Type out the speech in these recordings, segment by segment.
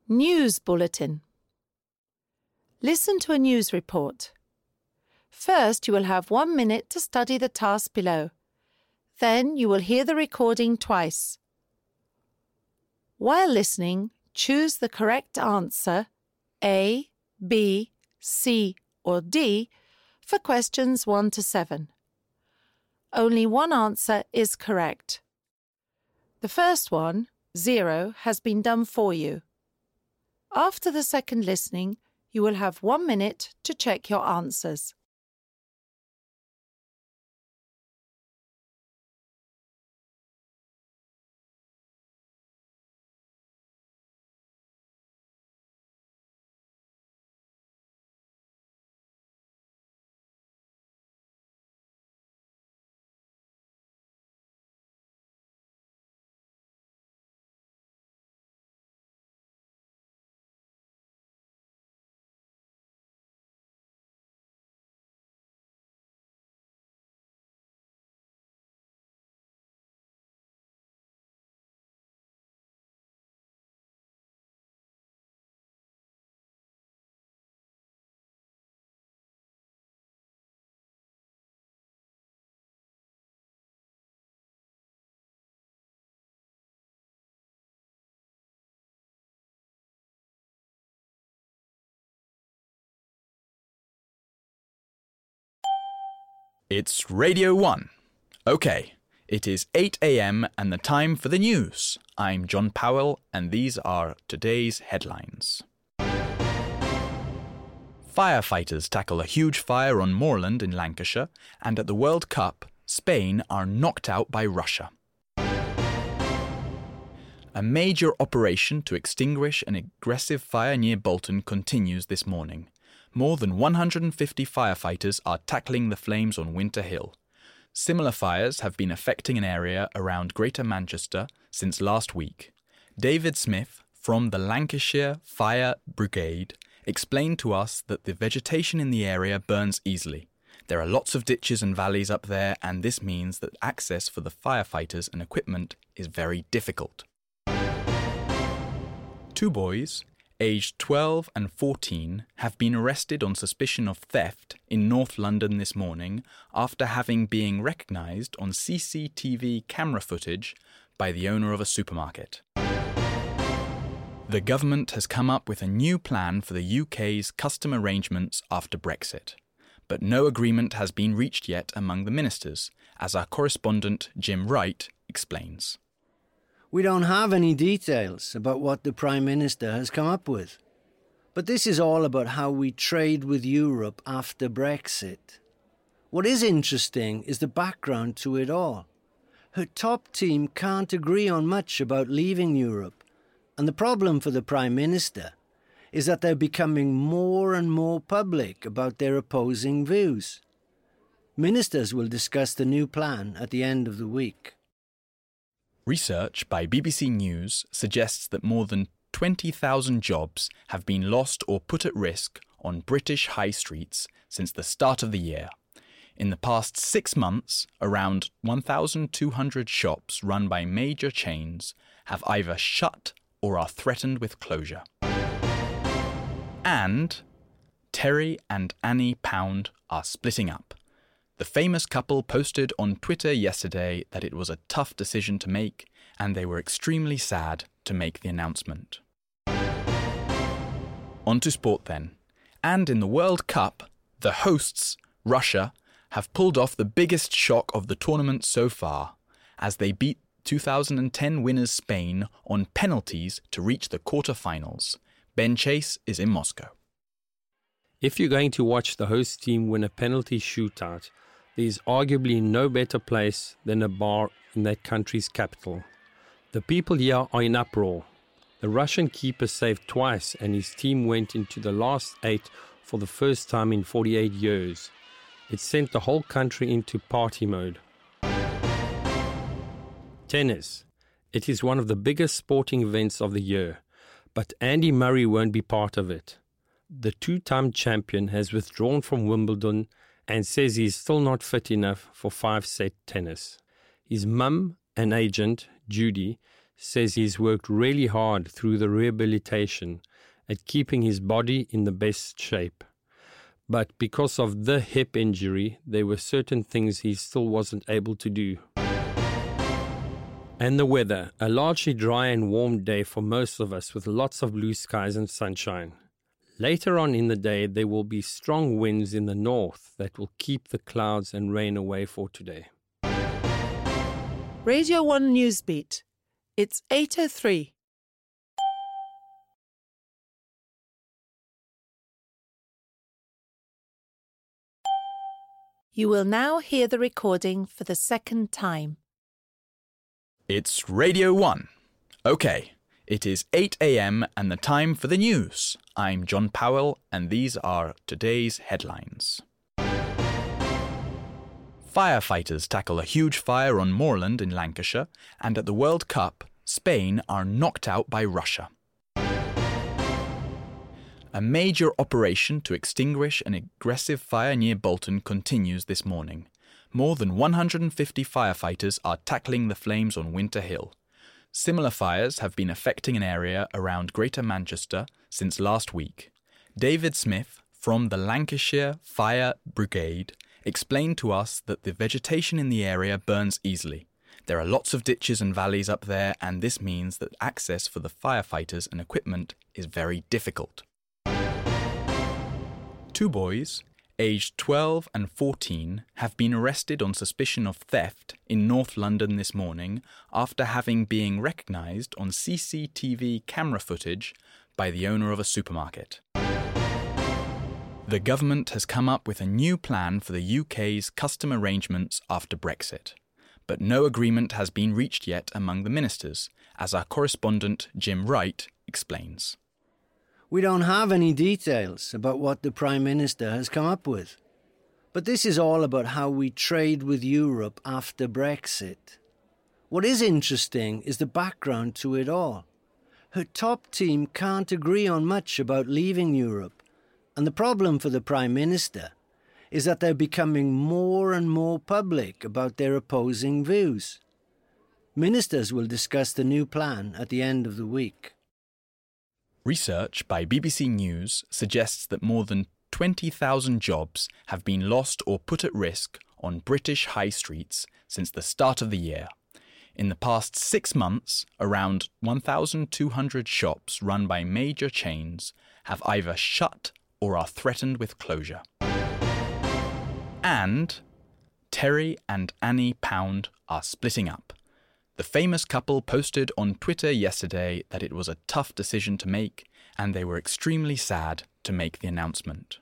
News Bulletin. Listen to a news report. First, you will have 1 minute to study the task below. Then you will hear the recording twice. While listening, choose the correct answer A, B, C or D for questions 1 to 7. Only one answer is correct. The first one, 0, has been done for you. After the second listening, you will have 1 minute to check your answers. It's Radio 1. OK, it is 8 a.m. and the time for the news. I'm John Powell and these are today's headlines. Firefighters tackle a huge fire on moorland in Lancashire, and at the World Cup, Spain are knocked out by Russia. A major operation to extinguish an aggressive fire near Bolton continues this morning. More than 150 firefighters are tackling the flames on Winter Hill. Similar fires have been affecting an area around Greater Manchester since last week. David Smith, from the Lancashire Fire Brigade, explained to us that the vegetation in the area burns easily. There are lots of ditches and valleys up there, and this means that access for the firefighters and equipment is very difficult. 2 boys, aged 12 and 14, have been arrested on suspicion of theft in North London this morning after having been recognised on CCTV camera footage by the owner of a supermarket. The government has come up with a new plan for the UK's custom arrangements after Brexit, but no agreement has been reached yet among the ministers, as our correspondent Jim Wright explains. We don't have any details about what the Prime Minister has come up with. But this is all about how we trade with Europe after Brexit. What is interesting is the background to it all. Her top team can't agree on much about leaving Europe, and the problem for the Prime Minister is that they're becoming more and more public about their opposing views. Ministers will discuss the new plan at the end of the week. Research by BBC News suggests that more than 20,000 jobs have been lost or put at risk on British high streets since the start of the year. In the past 6 months, around 1,200 shops run by major chains have either shut or are threatened with closure. And Terry and Annie Pound are splitting up. The famous couple posted on Twitter yesterday that it was a tough decision to make, and they were extremely sad to make the announcement. On to sport then. And in the World Cup, the hosts, Russia, have pulled off the biggest shock of the tournament so far, as they beat 2010 winners Spain on penalties to reach the quarter-finals. Ben Chase is in Moscow. If you're going to watch the host team win a penalty shootout, there's arguably no better place than a bar in that country's capital. The people here are in uproar. The Russian keeper saved twice and his team went into the last 8 for the first time in 48 years. It sent the whole country into party mode. Tennis. It is one of the biggest sporting events of the year, but Andy Murray won't be part of it. The 2-time champion has withdrawn from Wimbledon and says he is still not fit enough for 5-set tennis. His mum and agent, Judy, says he's worked really hard through the rehabilitation at keeping his body in the best shape. But because of the hip injury, there were certain things he still wasn't able to do. And the weather, a largely dry and warm day for most of us with lots of blue skies and sunshine. Later on in the day, there will be strong winds in the north that will keep the clouds and rain away for today. Radio 1 Newsbeat. It's 8:03. You will now hear the recording for the second time. It's Radio 1. OK, it is 8 a.m. and the time for the news. I'm John Powell and these are today's headlines. Firefighters tackle a huge fire on moorland in Lancashire, and at the World Cup, Spain are knocked out by Russia. A major operation to extinguish an aggressive fire near Bolton continues this morning. More than 150 firefighters are tackling the flames on Winter Hill. Similar fires have been affecting an area around Greater Manchester since last week. David Smith, from the Lancashire Fire Brigade, explained to us that the vegetation in the area burns easily. There are lots of ditches and valleys up there, and this means that access for the firefighters and equipment is very difficult. 2 boys, aged 12 and 14, have been arrested on suspicion of theft in North London this morning after having been recognised on CCTV camera footage by the owner of a supermarket. The government has come up with a new plan for the UK's custom arrangements after Brexit, but no agreement has been reached yet among the ministers, as our correspondent Jim Wright explains. We don't have any details about what the Prime Minister has come up with. But this is all about how we trade with Europe after Brexit. What is interesting is the background to it all. Her top team can't agree on much about leaving Europe. And the problem for the Prime Minister is that they're becoming more and more public about their opposing views. Ministers will discuss the new plan at the end of the week. Research by BBC News suggests that more than 20,000 jobs have been lost or put at risk on British high streets since the start of the year. In the past 6 months, around 1,200 shops run by major chains have either shut or are threatened with closure. And Terry and Annie Pound are splitting up. The famous couple posted on Twitter yesterday that it was a tough decision to make, and they were extremely sad to make the announcement.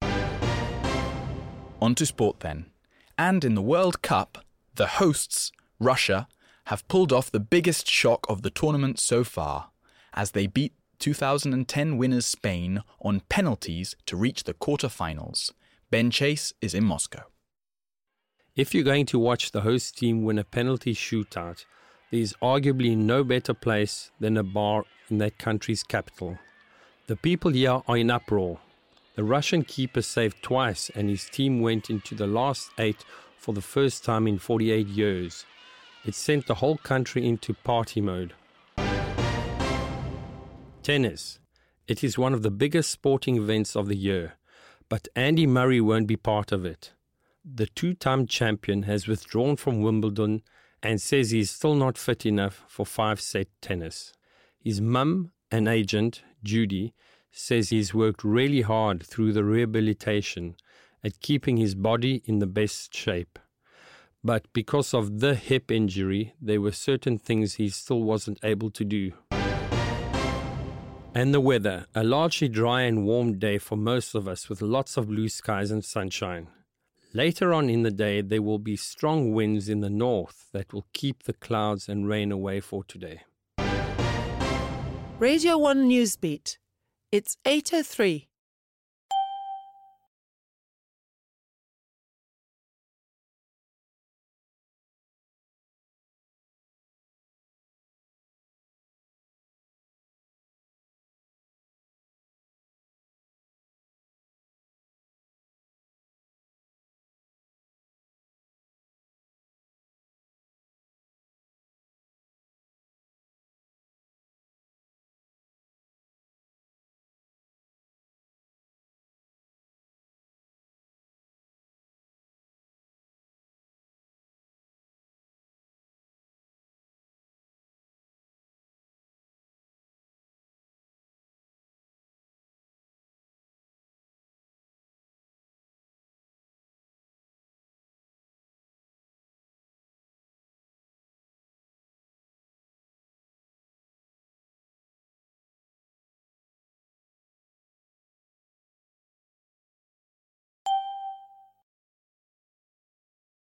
On to sport then. And in the World Cup, the hosts, Russia, have pulled off the biggest shock of the tournament so far, as they beat 2010 winners Spain on penalties to reach the quarter-finals. Ben Chase is in Moscow. If you're going to watch the host team win a penalty shootout, there's arguably no better place than a bar in that country's capital. The people here are in uproar. The Russian keeper saved twice and his team went into the last 8 for the first time in 48 years. It sent the whole country into party mode. Tennis. It is one of the biggest sporting events of the year, but Andy Murray won't be part of it. The 2-time champion has withdrawn from Wimbledon and says he's still not fit enough for 5-set tennis. His mum and agent, Judy, says he's worked really hard through the rehabilitation at keeping his body in the best shape. But because of the hip injury, there were certain things he still wasn't able to do. And the weather, a largely dry and warm day for most of us with lots of blue skies and sunshine. Later on in the day, there will be strong winds in the north that will keep the clouds and rain away for today. Radio 1 Newsbeat. It's 8:03.